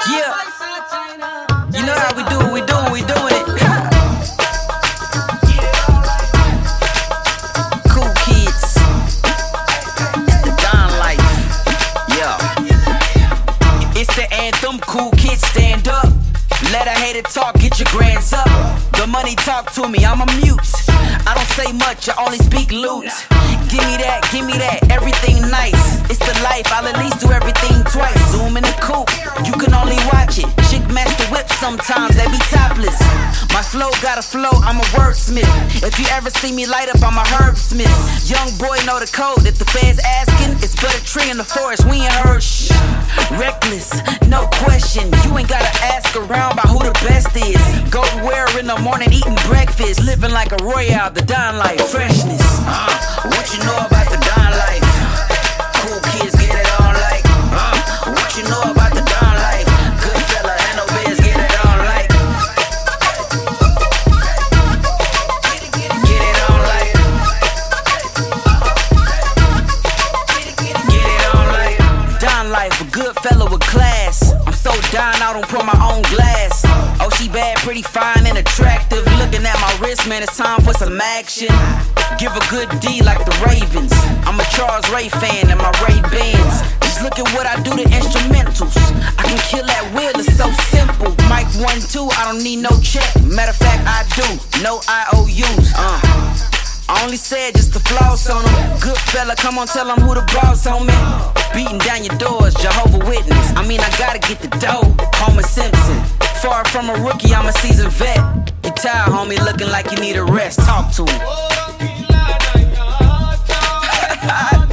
Yeah, you know how we do it, we doing it. Cool kids, it's the Don life. Yeah, it's the anthem. Cool kids, stand up. Let a hater talk, get your grands up. The money talk to me, I'm a mute. I don't say much, I only speak loot. Give me that, everything nice. It's the life, I'll at least do everything twice. Zoom in the coupe, you can only watch it. Chick master whip sometimes, they be topless. My flow got a flow, I'm a wordsmith. If you ever see me light up, I'm a herbsmith. Young boy know the code, if the feds asking, it's better tree in the forest, we ain't heard shh. Reckless, no question, you ain't gotta ask around about who the best is. Go to where in the morning eating breakfast, living like a royale, the Don life, freshness. What you know about the Don life? Cool kids get it on like. What you know about the Don life? Good fella and no biz get it on like. Get it on like. Get it on like. Don life, a good fella with class. I'm so Don, I don't put my own glass. Oh, she bad, pretty fine and attractive. Looking at my wrist, man, it's time for some action. Give a good D like the Ravens. I'm a Charles Ray fan and my Ray-Bans. Just look at what I do to instrumentals. I can kill that wheel, it's so simple. Mic 1, 2, I don't need no check. Matter of fact, I do, no IOUs. I only said just to floss on them. Good fella, come on, tell them who the boss on me. Beating down your doors, Jehovah Witness. I mean, I gotta get the dough, Homer Simpson. Far from a rookie, I'm a seasoned vet. You tired, homie, looking like you need a rest. Talk to him.